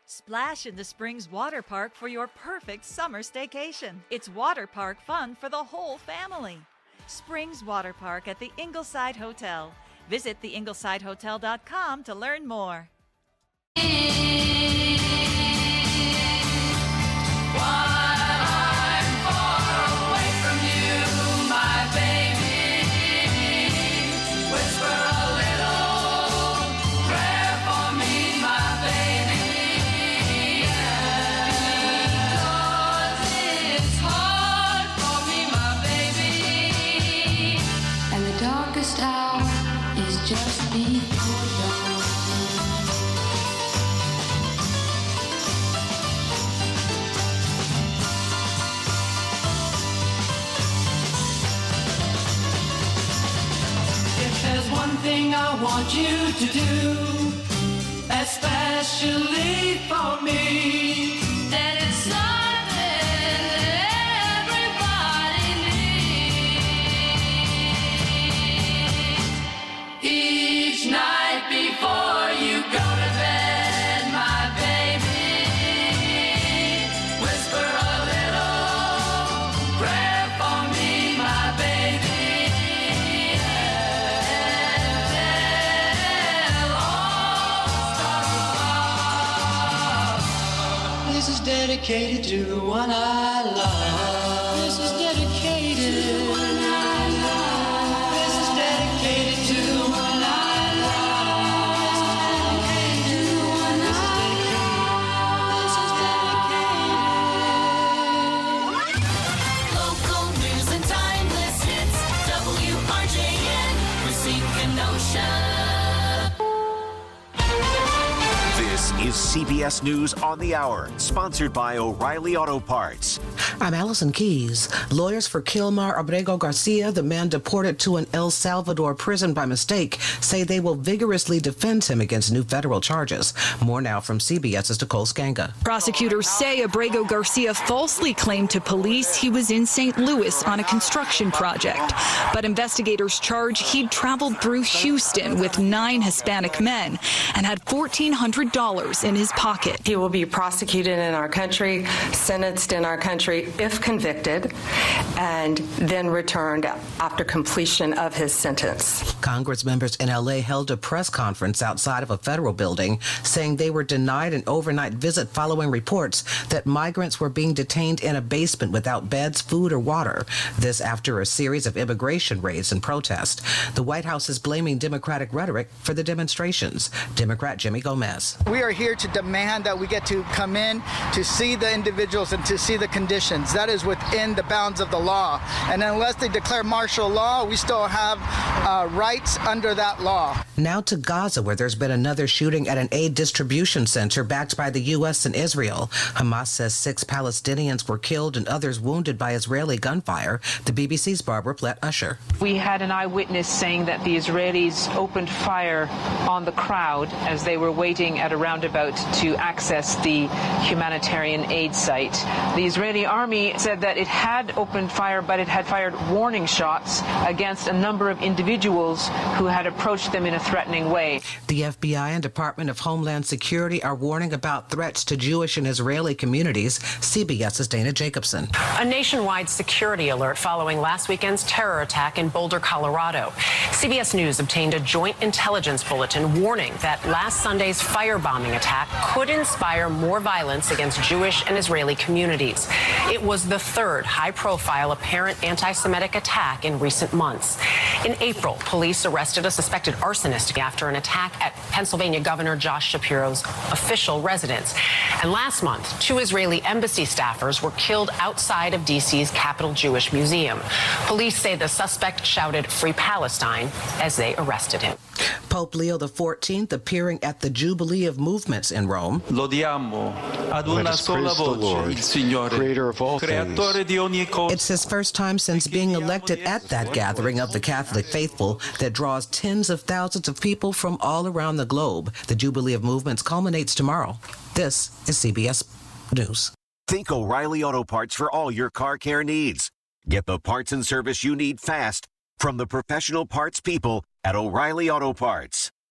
Splash in the Springs Water Park for your perfect summer staycation. It's water park fun for the whole family. Springs Water Park at the Ingleside Hotel. Visit theinglesidehotel.com to learn more. Just before dawn. If there's one thing I want you to do, especially for me, then it's something everybody needs. Each night before you go to bed, my baby, whisper a little prayer for me, my baby, and then all stars above. This is dedicated to the one I love. This is dedicated to the one I love. This is dedicated to the one is CBS News on the Hour, sponsored by O'Reilly Auto Parts. I'm Allison Keys. Lawyers for Kilmar Abrego Garcia, the man deported to an El Salvador prison by mistake, say they will vigorously defend him against new federal charges. More now from CBS's Nicole Skanga. Prosecutors say Abrego Garcia falsely claimed to police he was in St. Louis on a construction project. But investigators charge he'd traveled through Houston with 9 Hispanic men and had $1,400 in his pocket. He will be prosecuted in our country, sentenced in our country if convicted, and then returned after completion of his sentence. Congress members in L.A. held a press conference outside of a federal building saying they were denied an overnight visit following reports that migrants were being detained in a basement without beds, food, or water. This after a series of immigration raids and protests. The White House is blaming Democratic rhetoric for the demonstrations. Democrat Jimmy Gomez. We are here to demand that we get to come in to see the individuals and to see the conditions. That is within the bounds of the law. And unless they declare martial law, we still have rights under that law. Now to Gaza, where there's been another shooting at an aid distribution center backed by the U.S. and Israel. Hamas says 6 Palestinians were killed and others wounded by Israeli gunfire. The BBC's Barbara Plett-Usher. We had an eyewitness saying that the Israelis opened fire on the crowd as they were waiting at a roundabout to access the humanitarian aid site. The Israeli army said that it had opened fire, but it had fired warning shots against a number of individuals who had approached them in a threatening way. The FBI and Department of Homeland Security are warning about threats to Jewish and Israeli communities. CBS's Dana Jacobson. A nationwide security alert following last weekend's terror attack in Boulder, Colorado. CBS News obtained a joint intelligence bulletin warning that last Sunday's firebombing attack could inspire more violence against Jewish and Israeli communities. It was the 3rd high-profile apparent anti-Semitic attack in recent months. In April, police arrested a suspected arsonist after an attack at Pennsylvania Governor Josh Shapiro's official residence. And last month, 2 Israeli embassy staffers were killed outside of D.C.'s Capitol Jewish Museum. Police say the suspect shouted "Free Palestine" as they arrested him. Pope Leo XIV appearing at the Jubilee of Movements in Rome. Lodiamo ad una sola voce il Signore, creator of all creatore di ogni cosa. It's his first time since being elected at that gathering of the Catholic faithful that draws tens of thousands of people from all around the globe. The Jubilee of Movements culminates tomorrow. This is CBS News. Think O'Reilly Auto Parts for all your car care needs. Get the parts and service you need fast from the professional parts people at O'Reilly Auto Parts.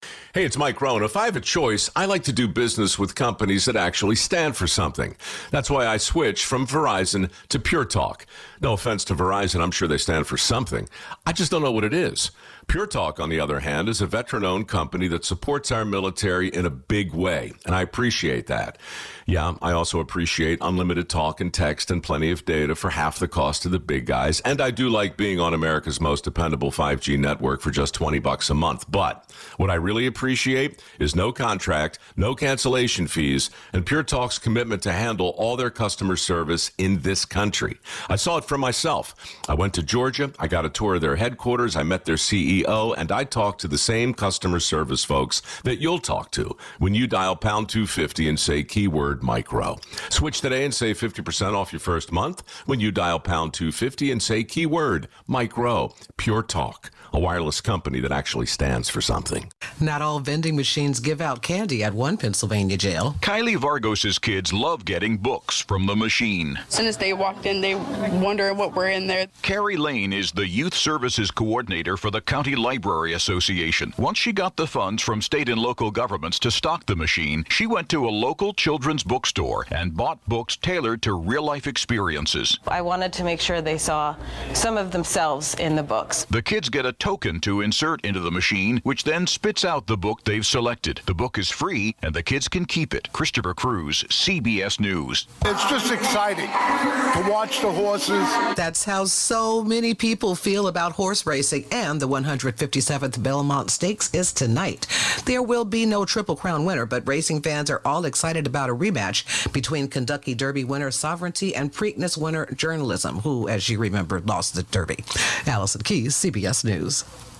Hey, it's Mike Rohn. If I have a choice, I like to do business with companies that actually stand for something. That's why I switched from Verizon to Pure Talk. No offense to Verizon, I'm sure they stand for something. I just don't know what it is. Pure Talk, on the other hand, is a veteran-owned company that supports our military in a big way, and I appreciate that. Yeah, I also appreciate unlimited talk and text and plenty of data for half the cost of the big guys, and I do like being on America's most dependable 5G network for just $20 a month. But what I really appreciate is no contract, no cancellation fees, and Pure Talk's commitment to handle all their customer service in this country. I saw it for myself. I went to Georgia, I got a tour of their headquarters, I met their CEO, and I talked to the same customer service folks that you'll talk to when you dial pound 250 and say keyword Mike Rowe. Switch today and save 50% off your first month when you dial pound 250 and say keyword Mike Rowe. Pure Talk, a wireless company that actually stands for something. Not all vending machines give out candy at one Pennsylvania jail. Kylie Vargos' kids love getting books from the machine. As soon as they walked in, they wonder what we're in there. Carrie Lane is the Youth Services Coordinator for the County Library Association. Once she got the funds from state and local governments to stock the machine, she went to a local children's bookstore and bought books tailored to real-life experiences. I wanted to make sure they saw some of themselves in the books. The kids get a token to insert into the machine, which then spits out the book they've selected. The book is free, and the kids can keep it. Christopher Cruz, CBS News. It's just exciting to watch the horses. That's how so many people feel about horse racing, and the 157th Belmont Stakes is tonight. There will be no Triple Crown winner, but racing fans are all excited about a rematch between Kentucky Derby winner Sovereignty and Preakness winner Journalism, who, as you remember, lost the Derby. Allison Keys, CBS News.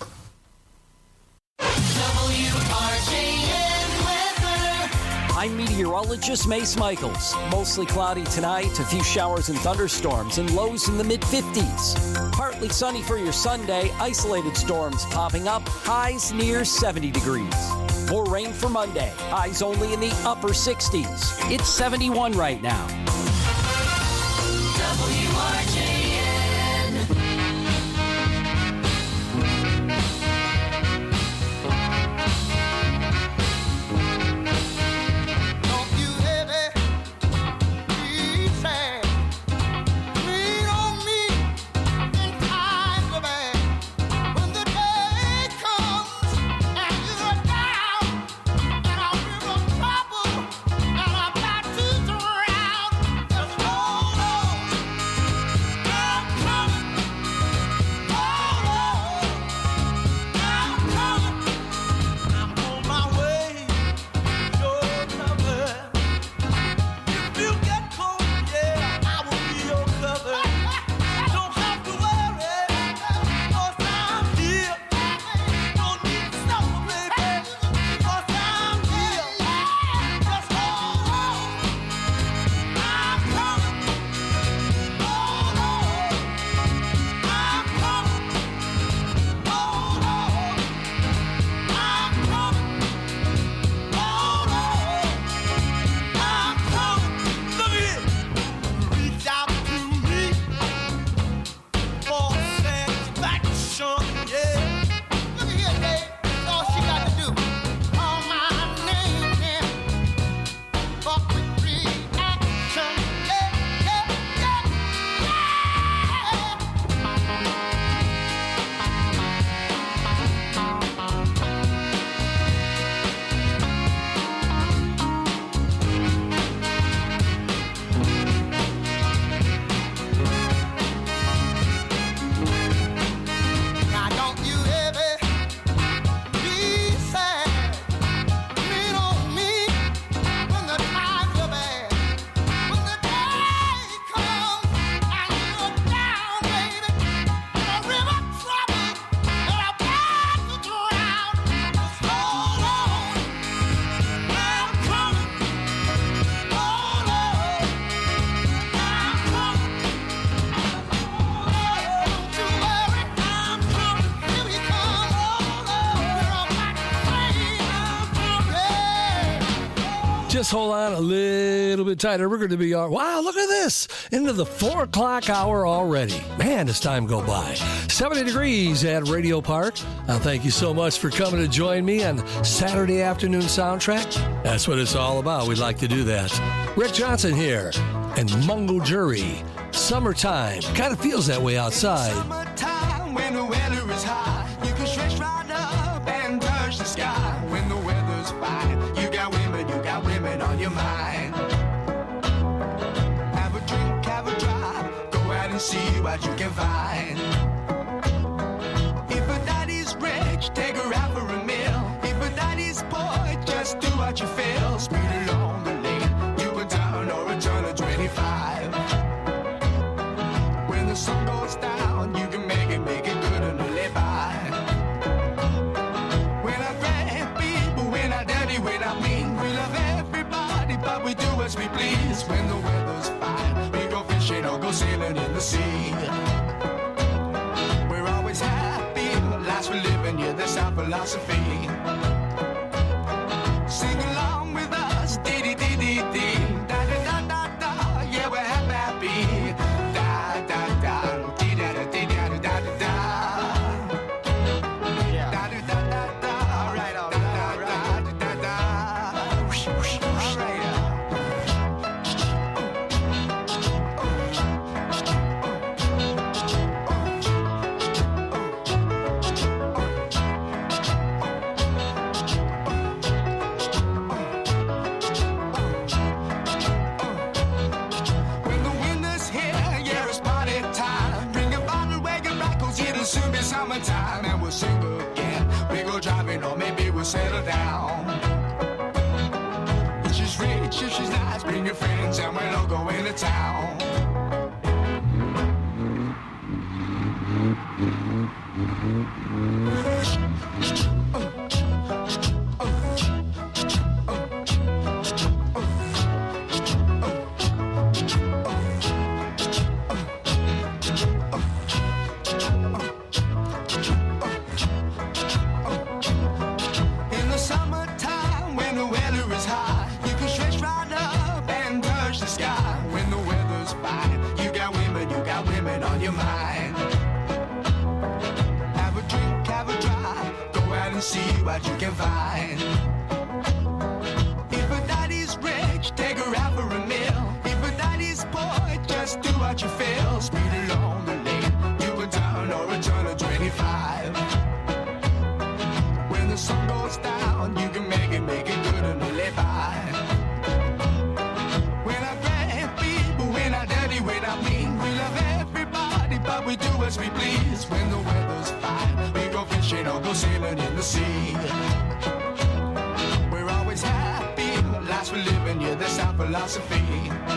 I'm meteorologist Mace Michaels. Mostly cloudy tonight, a few showers and thunderstorms, and lows in the mid-50s. Partly sunny for your Sunday, isolated storms popping up, highs near 70 degrees. More rain for Monday, highs only in the upper 60s. It's 71 right now. WRJN. Just hold on a little bit tighter. We're going to be, wow, look at this, into the 4 o'clock hour already. Man, does time go by. 70 degrees at Radio Park. Thank you so much for coming to join me on Saturday Afternoon Soundtrack. That's what it's all about. We'd like to do that. Rick Johnson here and Mungo Jury. Summertime. Kind of feels that way outside. Summertime when the weather is hot. You can stretch right up and touch the sky. When the weather's fine, you got women on your mind. Have a drink, have a drive, go out and see what you can find. If a daddy's rich, take her out for a meal. If a daddy's poor, just do what you feel. Speed along the lane, you a down or a turn of 25. When the sun goes down, you can make it good and live by. When I grab people, when I dirty, when I mean, we love everybody, but we do as we please. When the weather's fine, we go fishing or go sailing in the sea. We're always happy, life's for living, yeah, that's our philosophy. Sing along with us, dee-dee-dee-dee-dee, da-da-da-da-da, yeah, we're happy. Da-da-da, dee-da-da-dee-da-da-da-da. Yeah. Da-da-da-da-da, right on, da-da-da-da-da. Whoosh, whoosh, whoosh, right When the winter's here, yeah, it's party time. Bring a bottle, wagon back, 'cause it'll soon be summertime. And we'll sing again. We go driving, or maybe we'll settle down. If she's rich, if she's nice, bring your friends, and we'll all go into town. In the summertime, when the weather is hot, you can stretch right up and touch the sky. When the weather's fine, you got women on your mind. Have a drink, have a drive, go out and see what you can find. If a daddy's rich, take her out for a meal. If a daddy's poor, just do what you feel. Speed along the lane, you go down or a turn of 25. When the sun goes down, you can make it good and live by. When I grab people, when I dirty, when I mean, we love everybody, but we do as we please. When the weather's fine, we go fishing or go sailing in the sea. We're always happy, life's for living, yeah, that's our philosophy.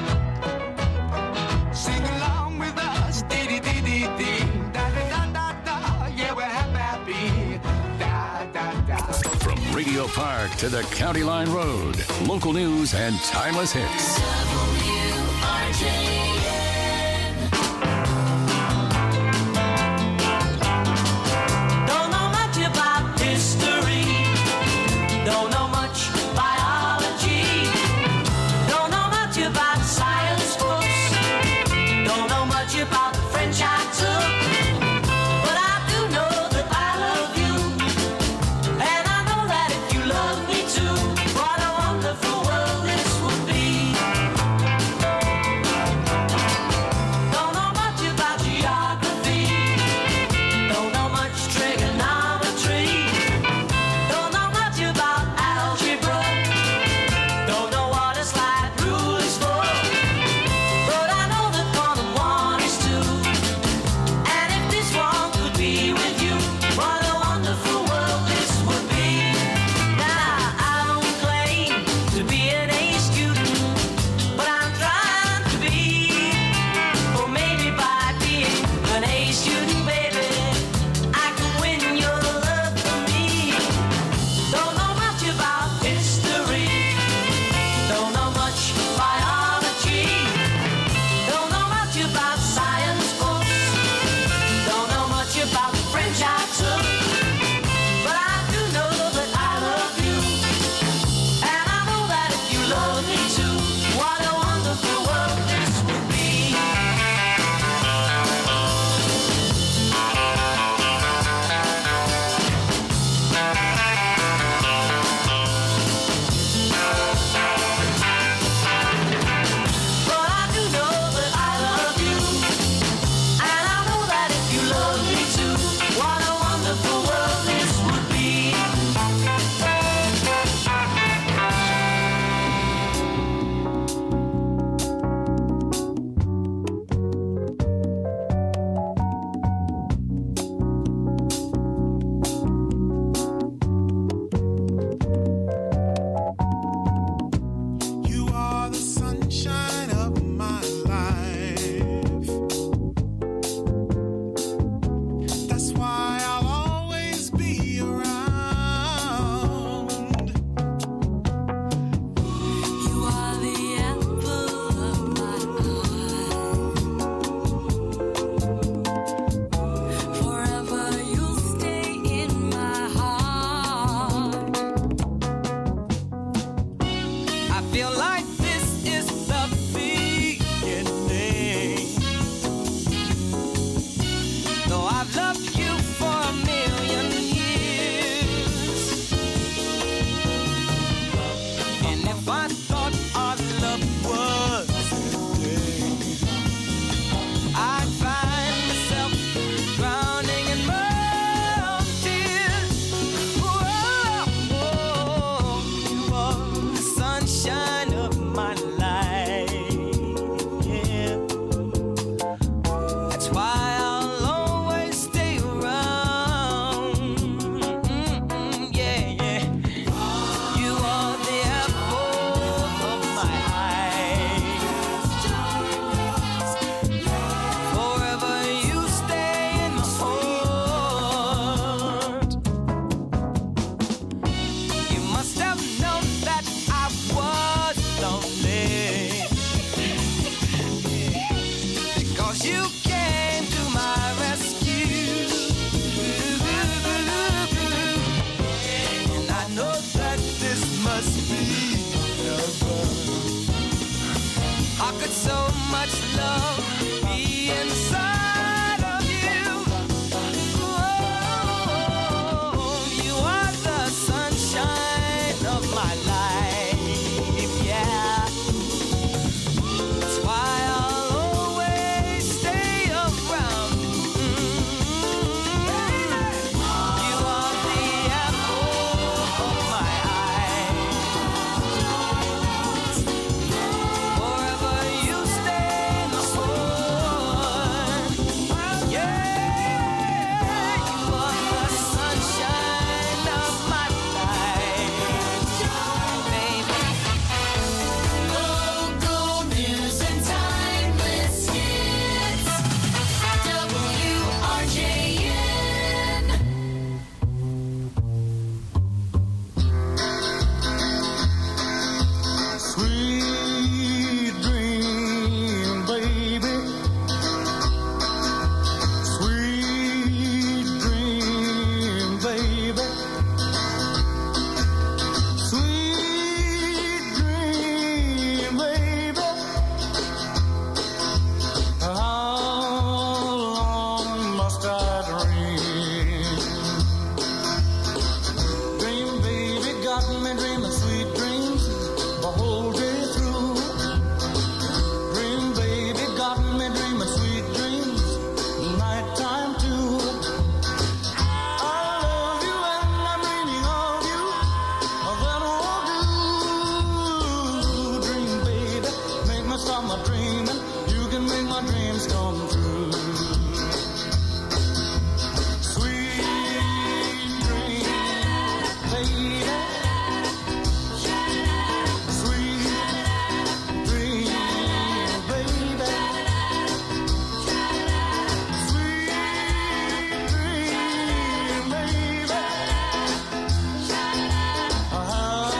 Sing along with us, dee-dee-dee-dee-dee, da-da-da-da-da, yeah, we're happy, da-da-da. From Radio Park to the County Line Road, local news and timeless hits. Don't know much about history. Don't know much biology. Don't know much about science books. Don't know much about the French I took. But I do know that I love you. And I know that if you love me too, what a wonderful world this would be. is the beginning. Though I've loved you for 1,000,000 years, and if I thought our love was dead, I'd find myself drowning in my tears. Whoa, whoa, you are the sunshine of my life. Yeah, that's why I'll always stay around. Yeah, yeah. You are the apple of my eye. Forever you stay in my heart. You must have known that I was lonely, because you came to my rescue. And I know that this must be heaven. How could so much love be inside of you? Oh, you are the sunshine of my life, yeah. That's why I'll always stay around. You are the apple of my eye. Forever you stay in my heart. Yeah, you are the sunshine of my life, baby. Local news and timeless hits. WRJN. Sweet dream, baby. Sweet dream, baby. Sweet dream, baby. How long must I dream? Dream, baby, got me dreaming sweet dreams the whole day through. Dream, baby, got me dreaming sweet dreams, nighttime too. I love you and I'm dreaming of you, that won't do. Dream, baby, make me stop my dreaming. You can make my dreams come true. Sweet dream, baby. Sweet dream, baby. Sweet dream, baby. How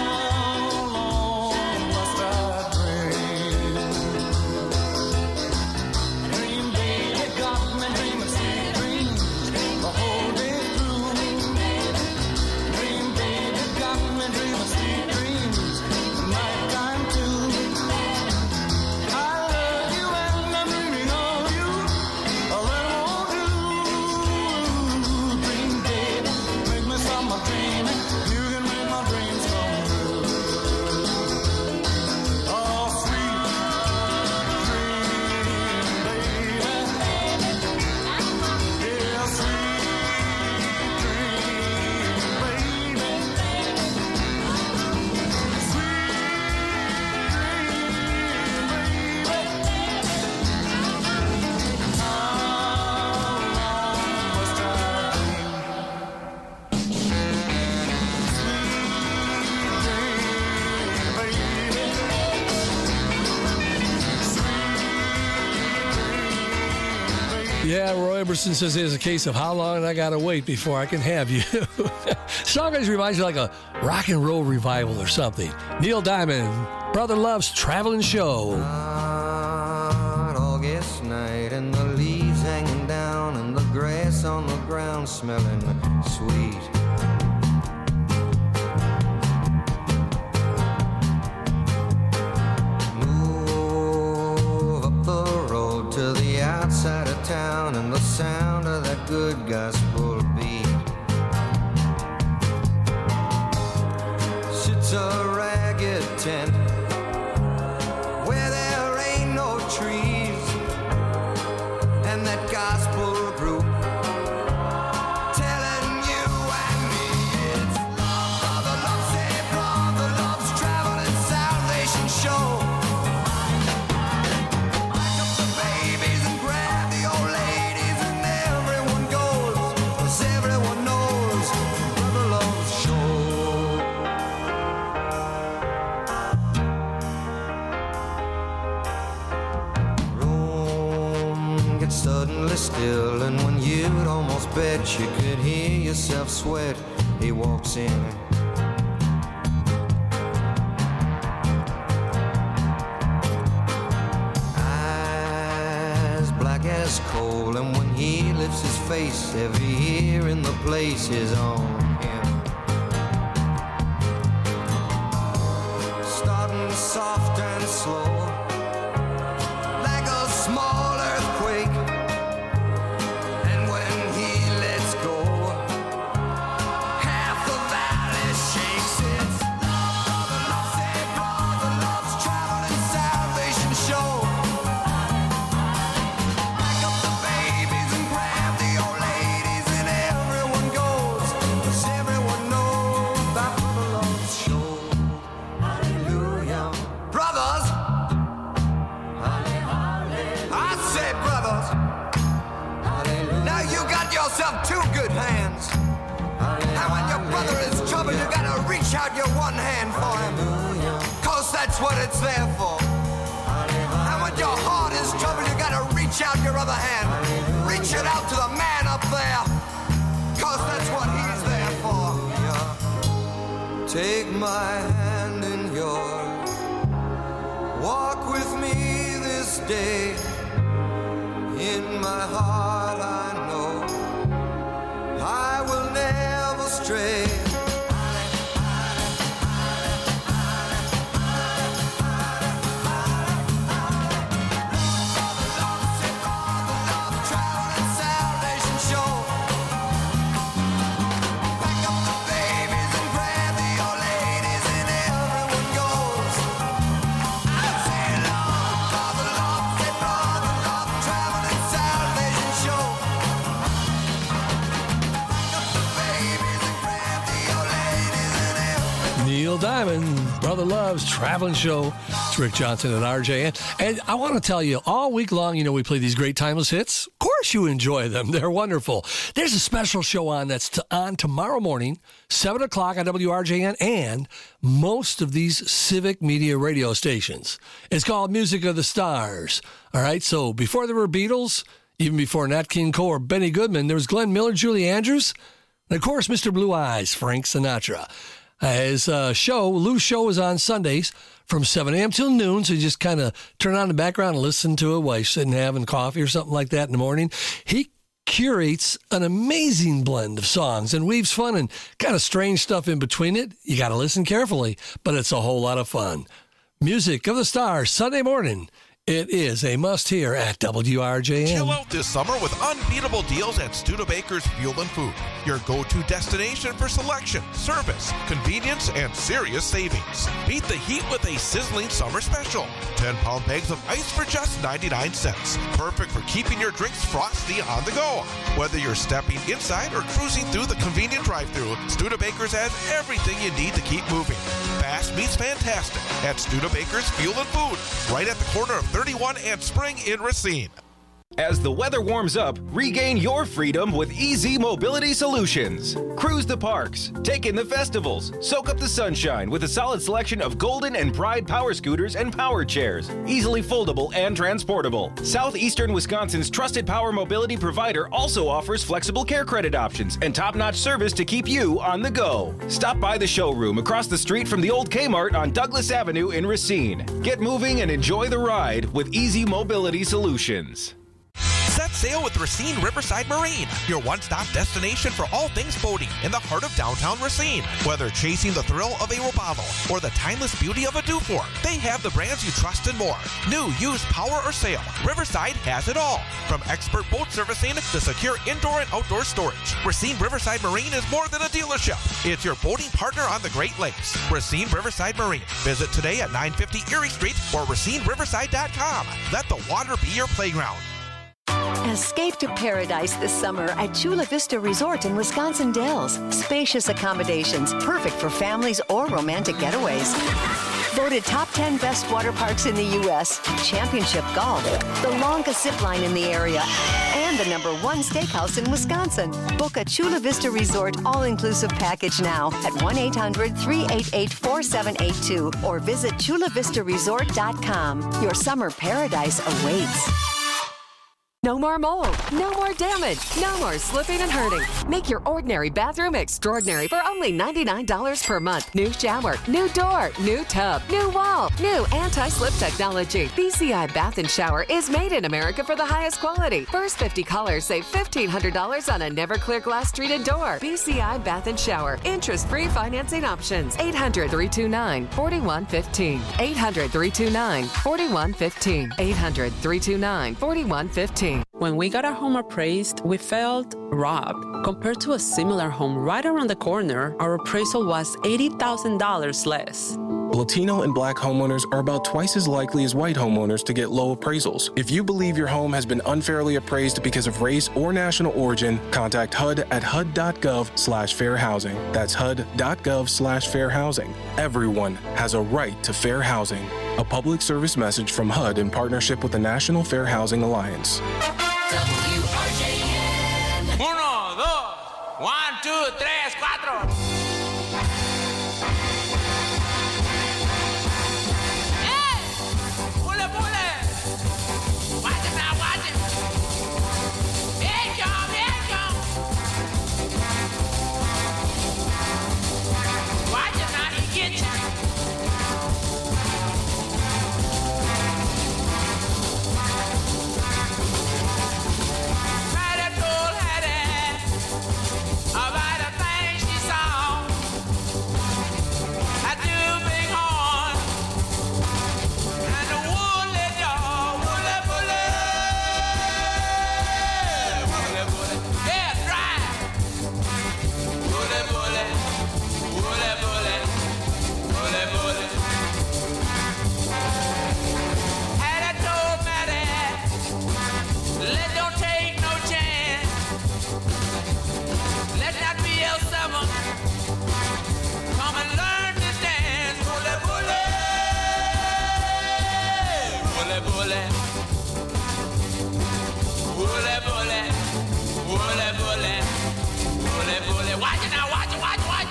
long must I dream? Dream, baby, got me dreaming sweet dreams the whole day through. Dream, baby, got me dreaming sweet dreams, nighttime too. I love you and I'm dreaming of you, that won't do. Dream, baby, make me stop my dreaming. You can make my dreams come true. Oh, sweet dream, baby. Yeah, sweet dream, baby. Yeah, Roy Emerson says there's a case of how long I gotta wait before I can have you. Song always reminds you like a rock and roll revival or something. Neil Diamond, Brother Love's Traveling Show. August night and the leaves hanging down and the grass on the ground smelling sweet. that gospel group, telling you and me it's love, brother, love, say brother, love's traveling salvation show. Pack up the babies and grab the old ladies and everyone goes, 'cause everyone knows Brother Love's show. Room gets suddenly still, and when you'd almost bet you could hear yourself sweat, he walks in. Eyes black as coal, and when he lifts his face, every ear in the place is on him. Starting soft and slow, like a small earthquake. And when he lets go, half the valley shakes. It's love, brother, love, say brother, love's traveling salvation show. Pack up the babies and grab the old ladies, and everyone goes, 'cause everyone knows about Brother Love's show. Hallelujah. Brothers, I said brothers. Now you got yourself two good hands. And when your brother is trouble, you gotta reach out your one hand for him, 'cause that's what it's there for. And when your heart is trouble, you gotta reach out your other hand. Reach it out to the man up there, 'cause that's what he's there for. Take my hand in yours, walk with me this day. In my heart I know I will never stray. Traveling salvation show. Pack up the babies and grab the old ladies, and everyone goes. I say love, brother, love, say brother, love, traveling salvation show. Pack up the babies and grab the old ladies, and everyone. Neil Diamond, Brother Love's Traveling Show. It's Rick Johnson and RJN. And I want to tell you, all week long, we play these great timeless hits. Of course you enjoy them. They're wonderful. There's a special show on that's on tomorrow morning, 7 o'clock on WRJN and most of these civic media radio stations. It's called Music of the Stars. All right, so before there were Beatles, even before Nat King Cole or Benny Goodman, there was Glenn Miller, Julie Andrews, and of course, Mr. Blue Eyes, Frank Sinatra. His Lou's show is on Sundays from 7 a.m. till noon, so you just kind of turn on the background and listen to it while you're sitting having coffee or something like that in the morning. He curates an amazing blend of songs and weaves fun and kind of strange stuff in between it. You got to listen carefully, but it's a whole lot of fun. Music of the Stars, Sunday morning. It is a must-hear at WRJN. Chill out this summer with unbeatable deals at Studebaker's Fuel and Food, your go-to destination for selection, service, convenience, and serious savings. Beat the heat with a sizzling summer special. 10-pound bags of ice for just 99 cents. Perfect for keeping your drinks frosty on the go. Whether you're stepping inside or cruising through the convenient drive-thru, Studebaker's has everything you need to keep moving. Fast meets fantastic at Studebaker's Fuel and Food, right at the corner of 31 and Spring in Racine. As the weather warms up, regain your freedom with Easy Mobility Solutions. Cruise the parks, take in the festivals, soak up the sunshine with a solid selection of Golden and Pride power scooters and power chairs, easily foldable and transportable. Southeastern Wisconsin's trusted power mobility provider also offers flexible care credit options and top-notch service to keep you on the go. Stop by the showroom across the street from the old Kmart on Douglas Avenue in Racine. Get moving and enjoy the ride with Easy Mobility Solutions. Set sail with Racine Riverside Marine, your one-stop destination for all things boating in the heart of downtown Racine. Whether chasing the thrill of a Robalo or the timeless beauty of a Dufour, they have the brands you trust and more. New, used, power, or sail, Riverside has it all. From expert boat servicing to secure indoor and outdoor storage, Racine Riverside Marine is more than a dealership. It's your boating partner on the Great Lakes. Racine Riverside Marine. Visit today at 950 Erie Street or RacineRiverside.com. Let the water be your playground. Escape to paradise this summer at Chula Vista Resort in Wisconsin Dells. Spacious accommodations, perfect for families or romantic getaways. Voted top 10 best water parks in the U.S., Championship Golf, the longest zip line in the area, and the #1 steakhouse in Wisconsin. Book a Chula Vista Resort all-inclusive package now at 1-800-388-4782 or visit chulavistaresort.com. Your summer paradise awaits. No more mold, no more damage, no more slipping and hurting. Make your ordinary bathroom extraordinary for only $99 per month. New shower, new door, new tub, new wall, new anti-slip technology. BCI Bath and Shower is made in America for the highest quality. First 50 callers save $1,500 on a Never-Clear glass treated door. BCI Bath and Shower. Interest-free financing options. 800-329-4115. 800-329-4115. 800-329-4115. When we got our home appraised, we felt robbed. Compared to a similar home right around the corner, our appraisal was $80,000 less. Latino and Black homeowners are about twice as likely as white homeowners to get low appraisals. If you believe your home has been unfairly appraised because of race or national origin, contact HUD at hud.gov/fair housing. That's hud.gov/fair housing. Everyone has a right to fair housing. A public service message from HUD in partnership with the National Fair Housing Alliance. WRJN. 1, 2, 1, 2, 3, 4. Watch it now, watch it, watch it, watch it.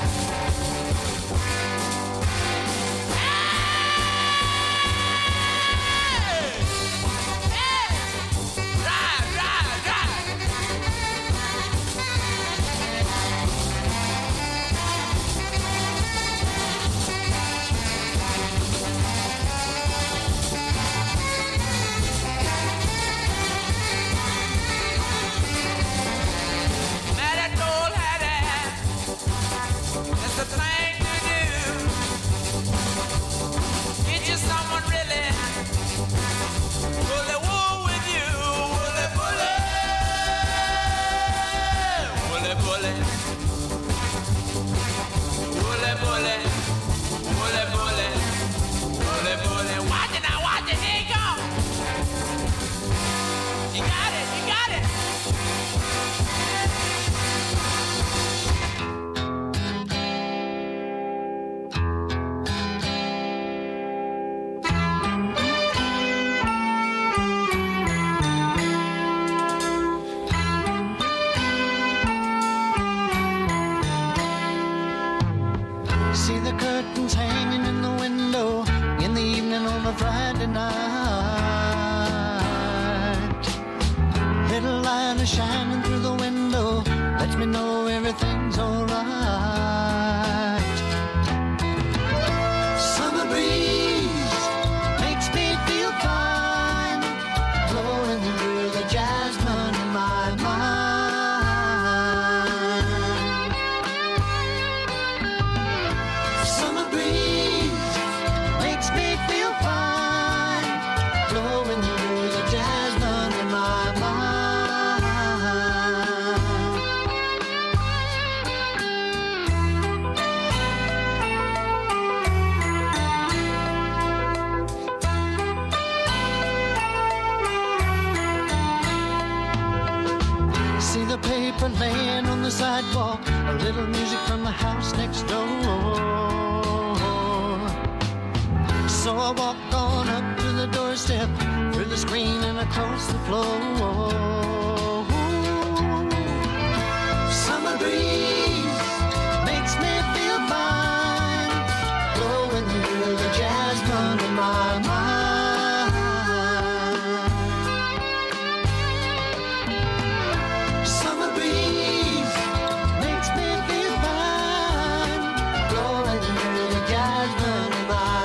shining through the window lets me know everything's alright. Summer breeze makes me feel fine, blowing through the jasmine in my mind. Summer breeze makes me feel fine, blowing through the jasmine in my mind. paper laying on the sidewalk, a little music from the house next door. So I walk on up to the doorstep, through the screen and across the floor. Summer breeze makes me feel fine, blowing through the jasmine in my mind. Summer breeze makes me feel fine, blowing through the jasmine in my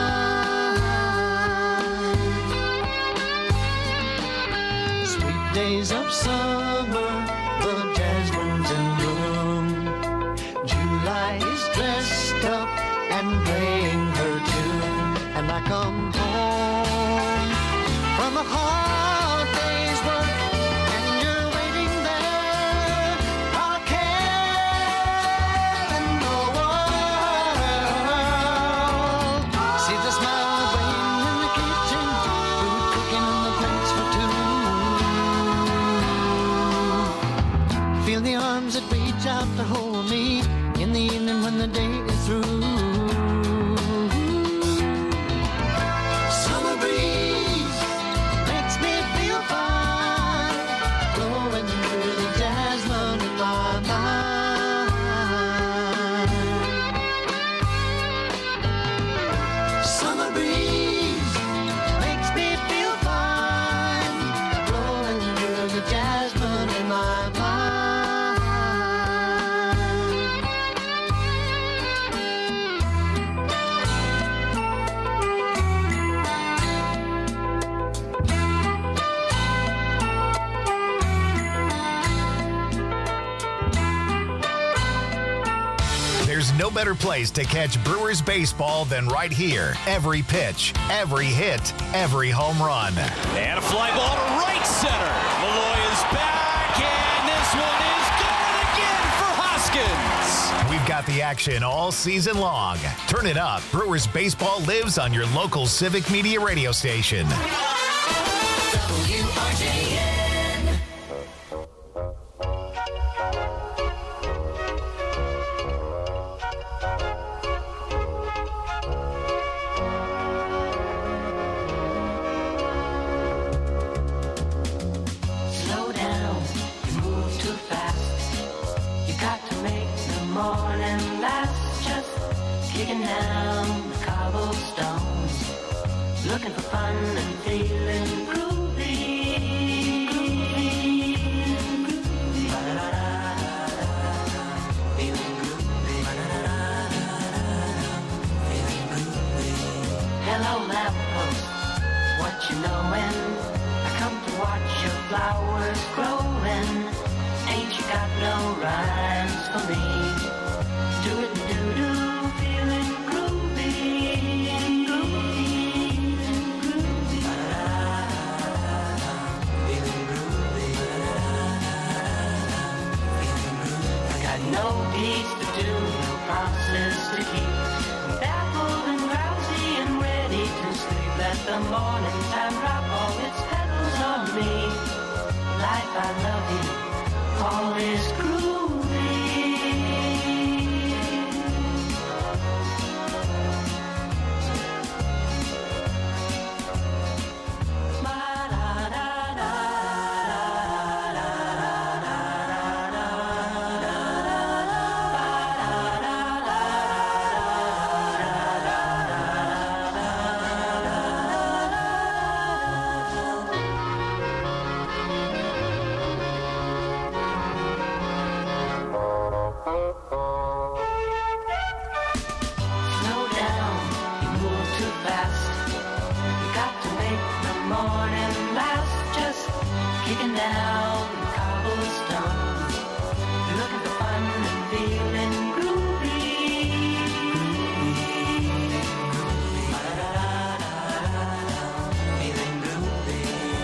mind. Sweet days of summer, the jasmine's in bloom. July is dressed up and playing her tune, and I come home from a hard day's work, and you're waiting there, all care in the world. See the smile of Wayne in the kitchen, food cooking on the plates for two. Feel the arms that reach out to hold me in the evening when the day is through. Summer breeze makes me feel fine, blowing through the jasmine in my mind. Summer breeze makes me feel fine, blowing through the jasmine in my mind. There's no better place to catch Brewers baseball than right here. Every pitch, every hit, every home run. And a fly ball to right center. Malloy is back, and this one is gone again for Hoskins. We've got the action all season long. Turn it up. Brewers baseball lives on your local Civic Media radio station. WRJN. Slow down, you move too fast. You got to make the morning last. Just kicking down the cobblestones, looking for fun and feeling groovy. Feeling groovy. Hello, lamppost, what you knowin'? I come to watch your flowers growing. Ain't you got no rhymes for me? Do it and do, feeling groovy. Groovy. Feeling groovy. I got no deeds to do, no promises to keep. I'm baffled and drowsy and ready to sleep. Let the morning time drop all its petals on me. Life, I love you, all is groovy. Slow down, you move too fast. You got to make the morning last. Just kicking down the cobblestones, looking for fun and feeling groovy. Feeling groovy.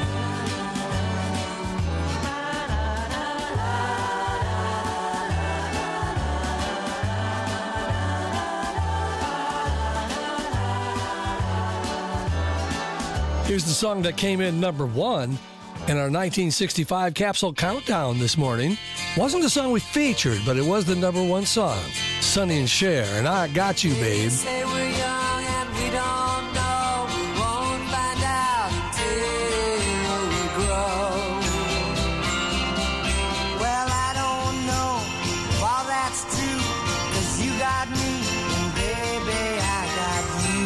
Here's the song that came in number one in our 1965 Capsule Countdown this morning. Wasn't the song we featured, but it was the number one song. Sonny and Cher, and I Got You, Babe. Say we're young and we don't know. We won't find out until we grow. Well, I don't know if all that's true, 'cause you got me, and baby, I got you.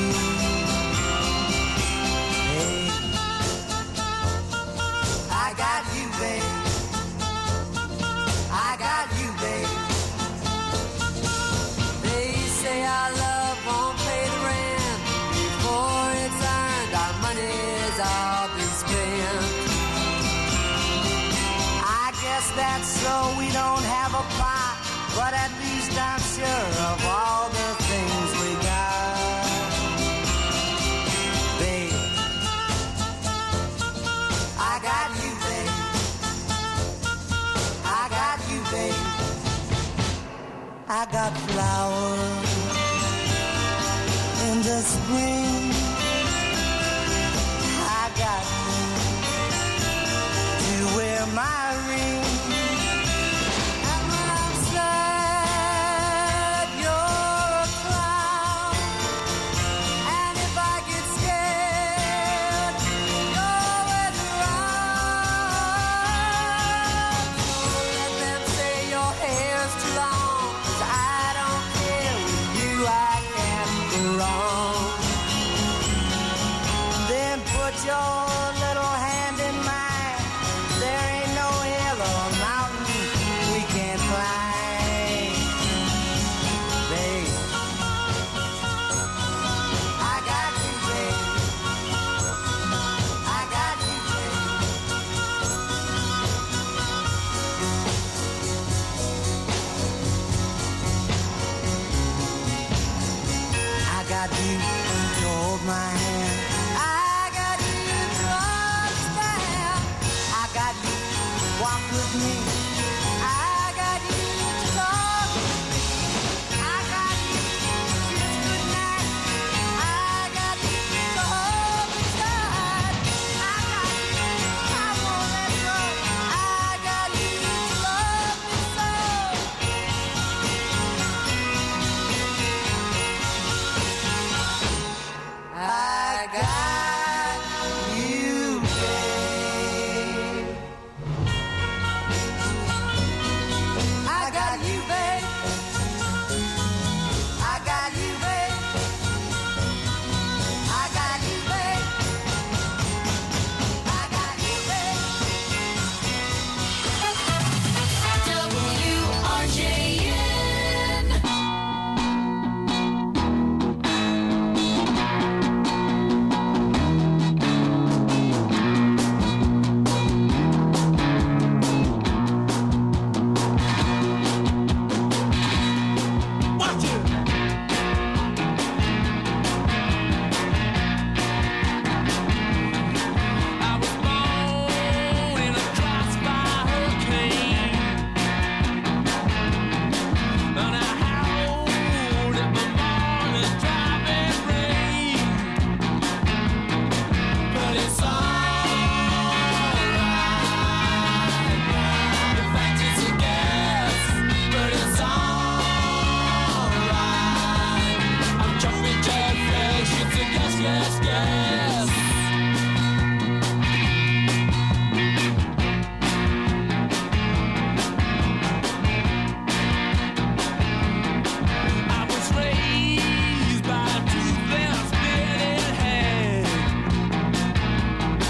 Hey, I got you, babe. I got you, babe. They say our love won't pay the rent before it's earned. Our money's all been spent. I guess that's so we don't have a plot, but at least I'm sure of all the things we got. Babe, I got you, babe. I got you, babe. I got flowers in the spring. I got you to wear my ring. And when I'm sad, you're a clown. And if I get scared, you're always around. Don't let them say your hair's too long, 'cause I don't care. With you I can't go wrong. Then put your little hand in mine. There ain't no hill or mountain we can't climb. Babe, I got you, babe. I got you, babe. I got you to hold my hand. I got you to understand. I got you to walk with me. I got you to talk with me. I got you to kiss goodnight. I got you to hold me tight. I got you, I won't let go. I got you to love me so. I got you, babe. I got you, babe. I got you, babe. I got you, babe. I got you, babe. WRJN. Watch it. I was born in a crossfire hurricane, and I howled at my morning driving rain. But it's alright. The fact is a guess, but it's alright. I'm jumping jet fish, it's a guess, guess, guess. I was raised by a toothless spitting head.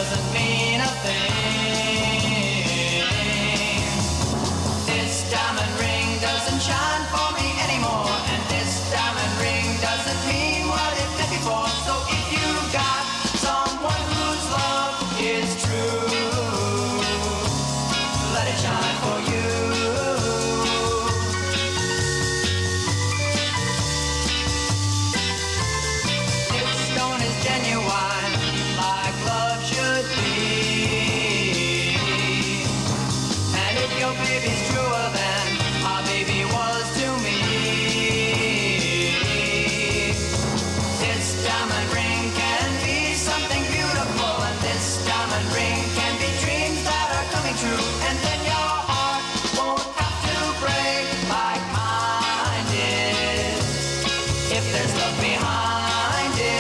doesn't mean a thing. This diamond ring doesn't shine for me anymore, and this diamond ring doesn't mean what it did before. So if you got someone whose love is true, let it shine for you. This stone is genuine, like love should be. And if your baby's truer than my baby was to me, this diamond ring can be something beautiful, and this diamond ring can be dreams that are coming true. And then your heart won't have to break like mine did, if there's love behind it.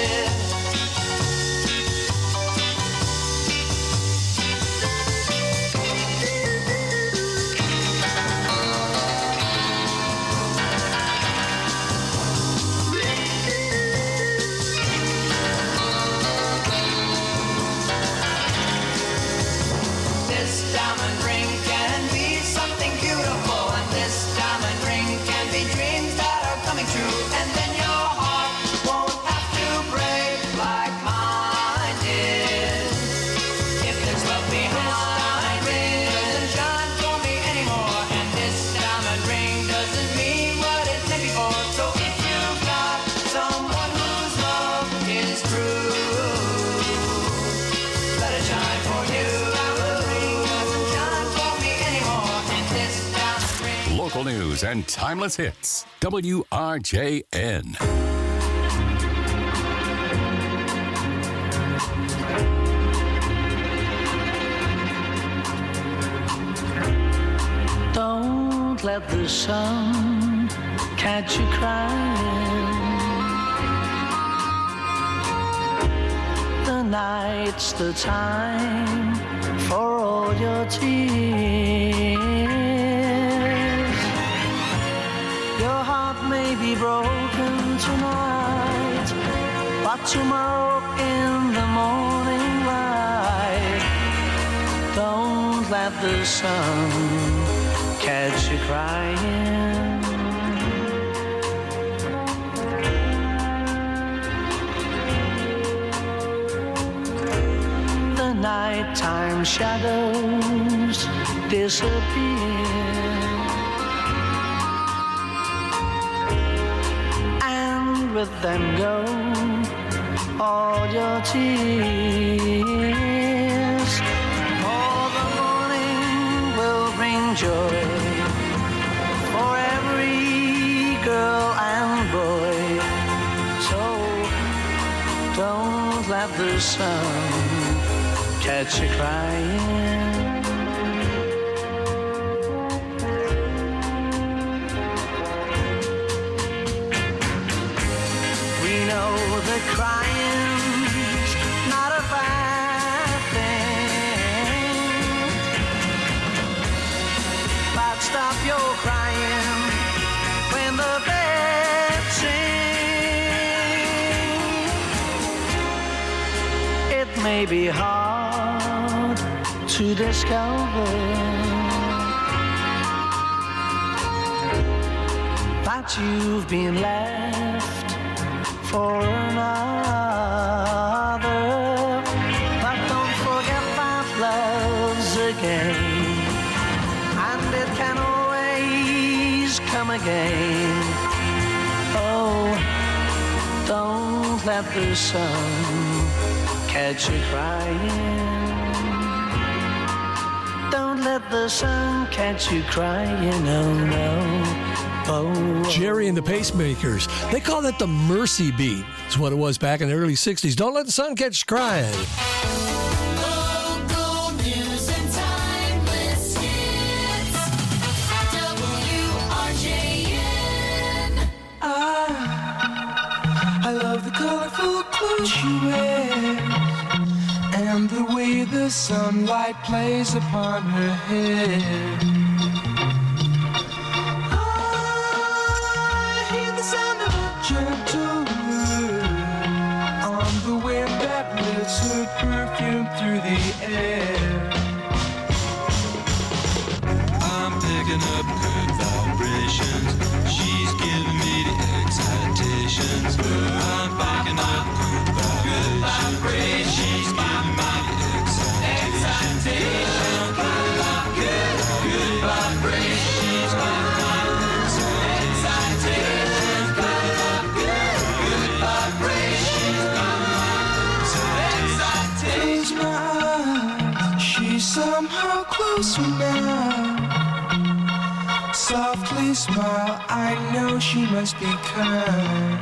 This diamond ring can be something beautiful, and this diamond ring can be dreams that are coming true. And then your heart won't have to break like mine did, if there's love behind it. Doesn't shine for me anymore, and this diamond ring doesn't mean what it did before. So if you've got someone whose love is true, let it shine for you. Doesn't shine for me anymore, and this diamond ring. Local news and timeless hits. WRJN. Don't let the sun catch you crying. The night's the time for all your tears. Your heart may be broken tonight, but tomorrow in the morning light, don't let the sun catch you crying. The nighttime shadows disappear, and with them go all your tears. For the morning will bring joy for every girl and boy. So don't let the sun catch you crying. We know that crying's not a bad thing, but stop your crying when the birds sing. It may be hard to discover that you've been left for another, but don't forget that love's a game, and it can always come again. Oh, don't let the sun catch you crying. Don't let the sun catch you crying, oh no. Oh. Jerry and the Pacemakers. They call that the Mercy Beat. It's what it was back in the early 60s. Don't let the sun catch you crying. Local news and timeless hits. WRJN. I love the colorful clothes she wears and the way the sunlight plays upon her hair. Gentle word on the wind that lifts her perfume through picking up good vibrations. She's giving me the excitations. I'm picking up good vibrations. She's giving me the excitations. Good vibrations. She's giving me the excitations. Good vibrations. Close my eyes. She's somehow closer now. Softly smile, I know she must be kind.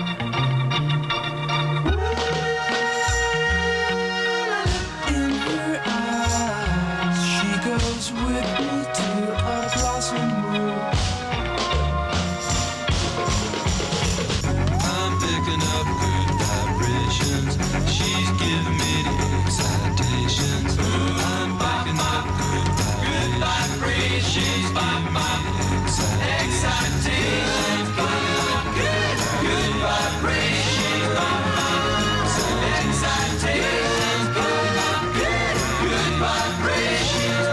In her eyes, she goes with me to a blossom room. I'm picking up good vibrations. She's giving me the excitations. I'm picking up good vibrations. She's giving me excitations. Good vibrations. Excitations. Good vibrations.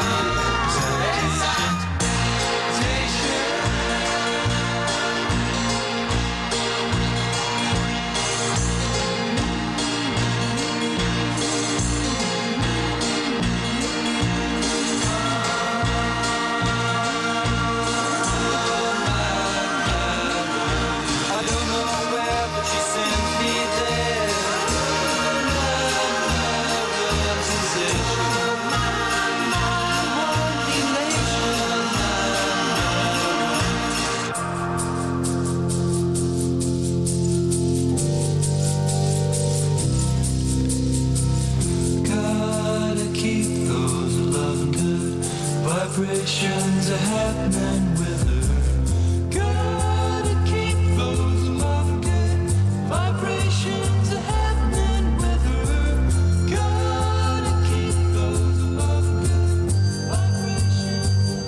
Gotta keep those loving good vibrations are happening with her. Gotta keep those loving good vibrations are happening with her. Gotta keep those loving good vibrations.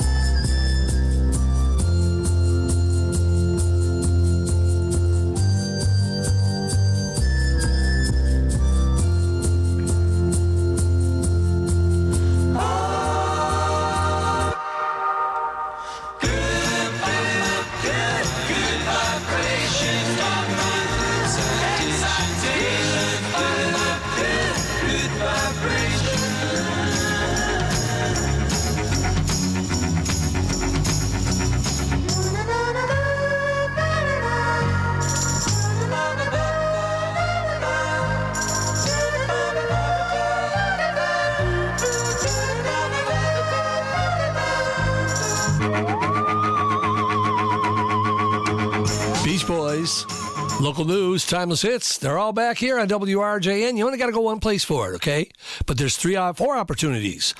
Beach Boys, local news, timeless hits. They're all back here on WRJN. You only got to go one place for it, okay? But there's 4 opportunities.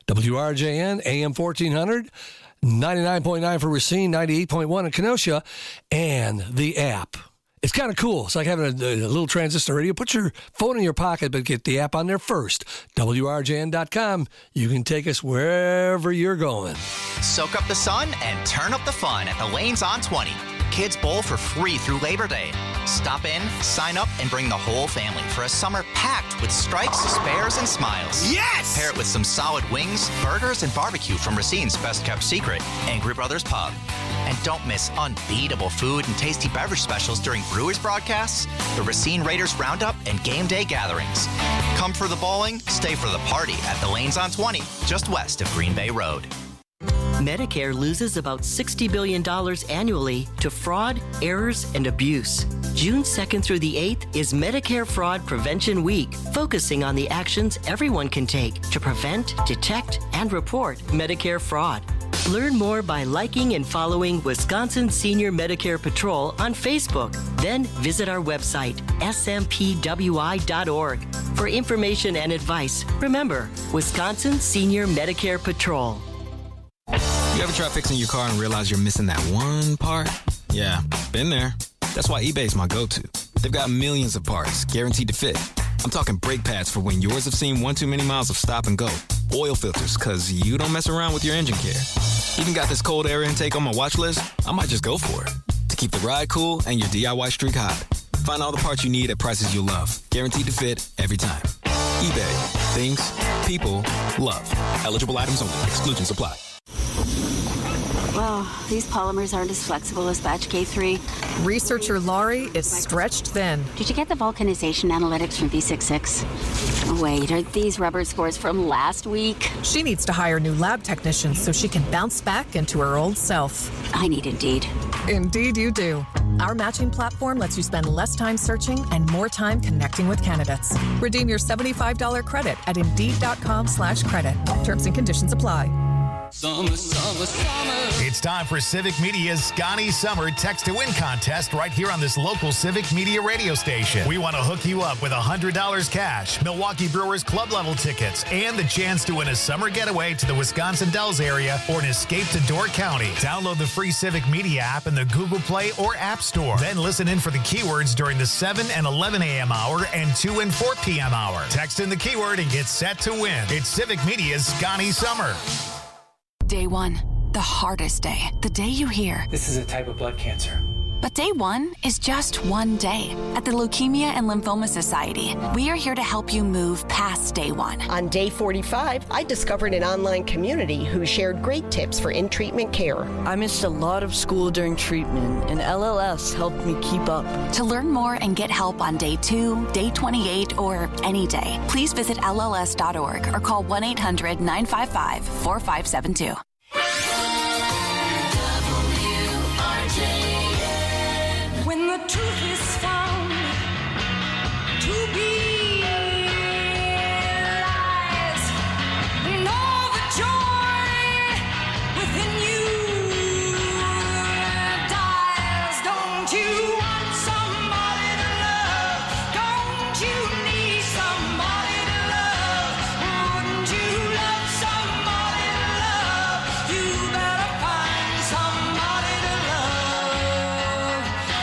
WRJN, AM 1400, 99.9 for Racine, 98.1 in Kenosha, and the app. It's kind of cool. It's like having a little transistor radio. Put your phone in your pocket, but get the app on there first. WRJN.com. You can take us wherever you're going. Soak up the sun and turn up the fun at the Lanes on 20. Kids Bowl for free through Labor Day. Stop in, sign up, and bring the whole family for a summer packed with strikes, spares, and smiles. Yes! Pair it with some solid wings, burgers, and barbecue from Racine's best-kept secret, Angry Brothers Pub. And don't miss unbeatable food and tasty beverage specials during Brewers broadcasts, the Racine Raiders Roundup, and game day gatherings. Come for the bowling, stay for the party at the Lanes on 20, just west of Green Bay Road. Medicare loses about $60 billion annually to fraud, errors, and abuse. June 2nd through the 8th is Medicare Fraud Prevention Week, focusing on the actions everyone can take to prevent, detect, and report Medicare fraud. Learn more by liking and following Wisconsin Senior Medicare Patrol on Facebook. Then visit our website, smpwi.org, for information and advice. Remember, Wisconsin Senior Medicare Patrol. You ever try fixing your car and realize you're missing that one part? Yeah, been there. That's why eBay's my go-to. They've got millions of parts, guaranteed to fit. I'm talking brake pads for when yours have seen one too many miles of stop and go. Oil filters, because you don't mess around with your engine care. Even got this cold air intake on my watch list. I might just go for it. To keep the ride cool and your DIY streak hot. Find all the parts you need at prices you'll love. Guaranteed to fit every time. eBay. Things, people, love. Eligible items only. Exclusions apply. Well, these polymers aren't as flexible as batch K3. Researcher Laurie is stretched thin. Did you get the vulcanization analytics from V66? Wait, are these rubber scores from last week? She needs to hire new lab technicians so she can bounce back into her old self. I need Indeed. Indeed you do. Our matching platform lets you spend less time searching and more time connecting with candidates. Redeem your $75 credit at Indeed.com/credit. Terms and conditions apply. Summer, summer, summer. It's time for Civic Media's Scotty Summer Text to Win contest right here on this local Civic Media radio station. We want to hook you up with $100 cash, Milwaukee Brewers club level tickets, and the chance to win a summer getaway to the Wisconsin Dells area or an escape to Door County. Download the free Civic Media app in the Google Play or App Store. Then listen in for the keywords during the 7 and 11 a.m. hour and 2 and 4 p.m. hour. Text in the keyword and get set to win. It's Civic Media's Scotty Summer. Day one, the hardest day. The day you hear, This is a type of blood cancer. but day one is just one day. At the Leukemia and Lymphoma Society, we are here to help you move past day one. On day 45, I discovered an online community who shared great tips for in-treatment care. I missed a lot of school during treatment, and LLS helped me keep up. To learn more and get help on day 2, day 28, or any day, please visit LLS.org or call 1-800-955-4572. When the truth is found to be lies, and all the joy within you dies. Don't you want somebody to love? Don't you need somebody to love? Wouldn't you love somebody to love? You better find somebody to love.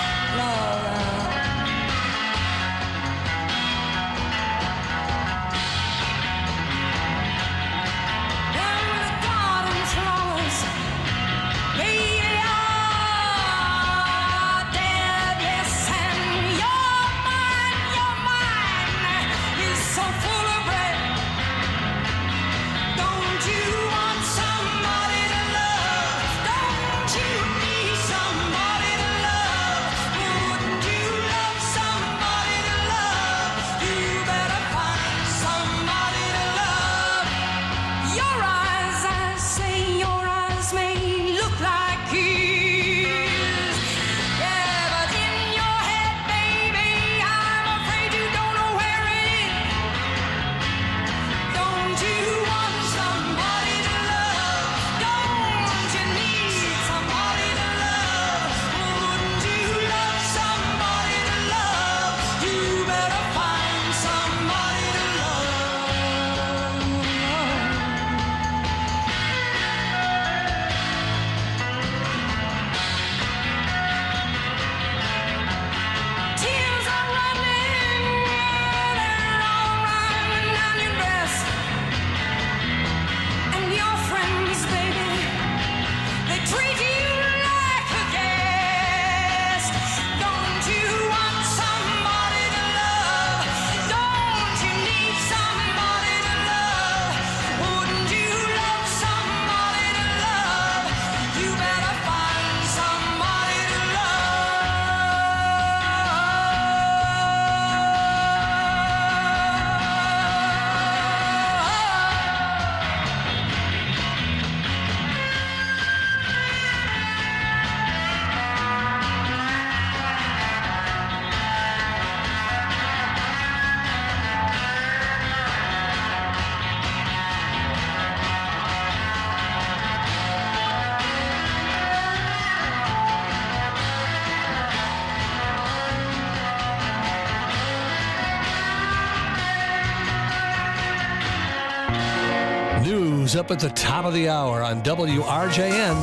News up at the top of the hour on WRJN.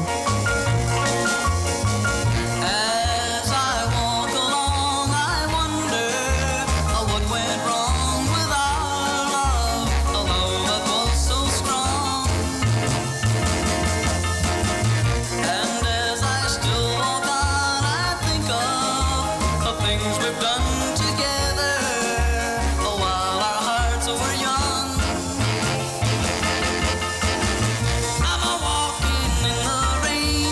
As I walk along, I wonder what went wrong with our love, a love that was so strong. And as I still walk on, I think of the things we've done together while our hearts were young. I'm a walking in the rain.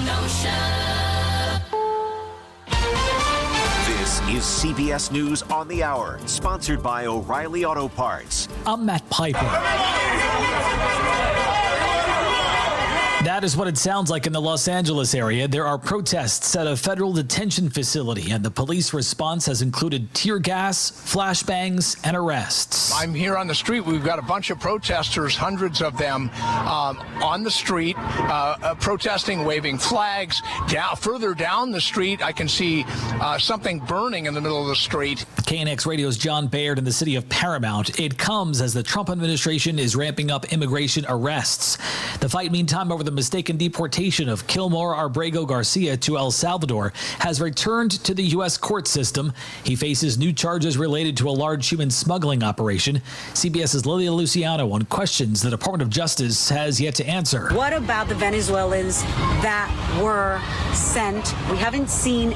Kenosha. This is CBS News on the Hour, sponsored by O'Reilly Auto Parts. I'm Matt Piper. That is what it sounds like in the Los Angeles area. There are protests at a federal detention facility, and the police response has included tear gas, flashbangs, and arrests. I'm here on the street. We've got a bunch of protesters, hundreds of them, on the street, protesting, waving flags. Further down the street, I can see something burning in the middle of the street. KNX Radio's John Baird in the city of Paramount. It comes as the Trump administration is ramping up immigration arrests. The fight, meantime, over the mistaken deportation of Kilmore Arbrego Garcia to El Salvador has returned to the U.S. court system. He faces new charges related to a large human smuggling operation. CBS's Lilia Luciano on questions the Department of Justice has yet to answer. What about the Venezuelans that were sent? We haven't seen